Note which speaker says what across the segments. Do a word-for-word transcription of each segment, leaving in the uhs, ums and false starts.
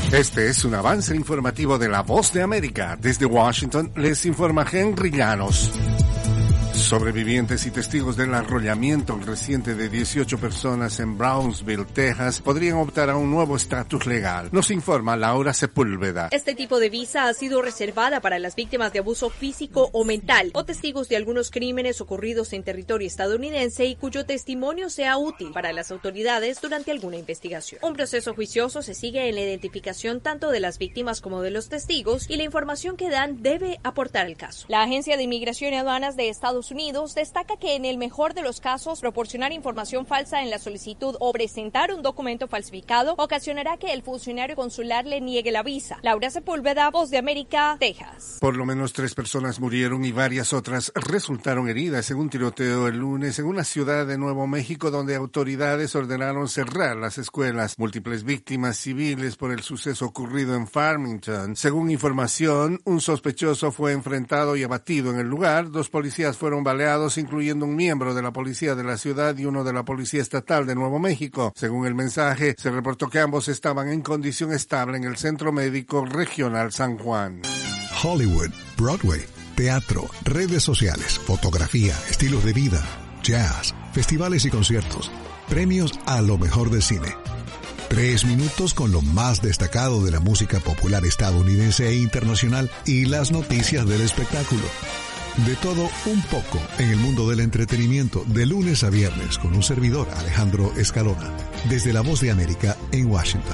Speaker 1: Este es un avance informativo de La Voz de América. Desde Washington les informa Henry Llanos. Sobrevivientes y testigos del arrollamiento reciente de dieciocho personas en Brownsville, Texas, podrían optar a un nuevo estatus legal. Nos informa Laura Sepúlveda.
Speaker 2: Este tipo de visa ha sido reservada para las víctimas de abuso físico o mental o testigos de algunos crímenes ocurridos en territorio estadounidense y cuyo testimonio sea útil para las autoridades durante alguna investigación. Un proceso juicioso se sigue en la identificación tanto de las víctimas como de los testigos y la información que dan debe aportar el caso. La Agencia de Inmigración y Aduanas de Estados Unidos Unidos destaca que en el mejor de los casos proporcionar información falsa en la solicitud o presentar un documento falsificado ocasionará que el funcionario consular le niegue la visa. Laura Sepúlveda, Voz de América, Texas.
Speaker 1: Por lo menos tres personas murieron y varias otras resultaron heridas en un tiroteo el lunes en una ciudad de Nuevo México donde autoridades ordenaron cerrar las escuelas. Múltiples víctimas civiles por el suceso ocurrido en Farmington. Según información, un sospechoso fue enfrentado y abatido en el lugar. Dos policías fueron baleados, incluyendo un miembro de la policía de la ciudad y uno de la policía estatal de Nuevo México. Según el mensaje, se reportó que ambos estaban en condición estable en el Centro Médico Regional San Juan.
Speaker 3: Hollywood, Broadway, teatro, redes sociales, fotografía, estilos de vida, jazz, festivales y conciertos, premios a lo mejor del cine. Tres minutos con lo más destacado de la música popular estadounidense e internacional y las noticias del espectáculo. De todo un poco en el mundo del entretenimiento, de lunes a viernes, con un servidor, Alejandro Escalona, desde La Voz de América en Washington.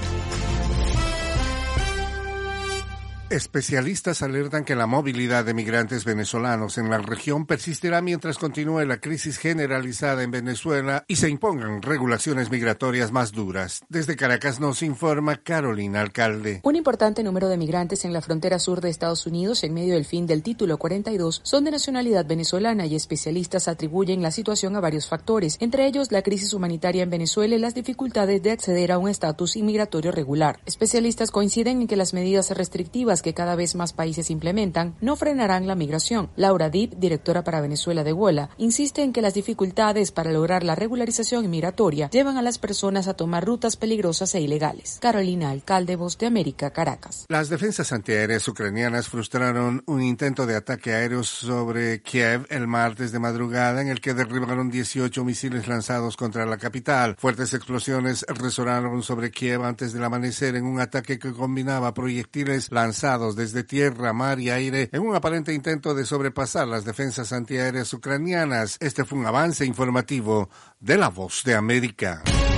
Speaker 1: Especialistas alertan que la movilidad de migrantes venezolanos en la región persistirá mientras continúe la crisis generalizada en Venezuela y se impongan regulaciones migratorias más duras. Desde Caracas nos informa Carolina Alcalde.
Speaker 4: Un importante número de migrantes en la frontera sur de Estados Unidos en medio del fin del Título cuarenta y dos son de nacionalidad venezolana y especialistas atribuyen la situación a varios factores, entre ellos la crisis humanitaria en Venezuela y las dificultades de acceder a un estatus inmigratorio regular. Especialistas coinciden en que las medidas restrictivas que cada vez más países implementan no frenarán la migración. Laura Deep, directora para Venezuela de WOLA, insiste en que las dificultades para lograr la regularización migratoria llevan a las personas a tomar rutas peligrosas e ilegales. Carolina Alcalde, Voz de América, Caracas.
Speaker 1: Las defensas antiaéreas ucranianas frustraron un intento de ataque aéreo sobre Kiev el martes de madrugada en el que derribaron dieciocho misiles lanzados contra la capital. Fuertes explosiones resonaron sobre Kiev antes del amanecer en un ataque que combinaba proyectiles lanzados desde tierra, mar y aire en un aparente intento de sobrepasar las defensas antiaéreas ucranianas. Este fue un avance informativo de La Voz de América.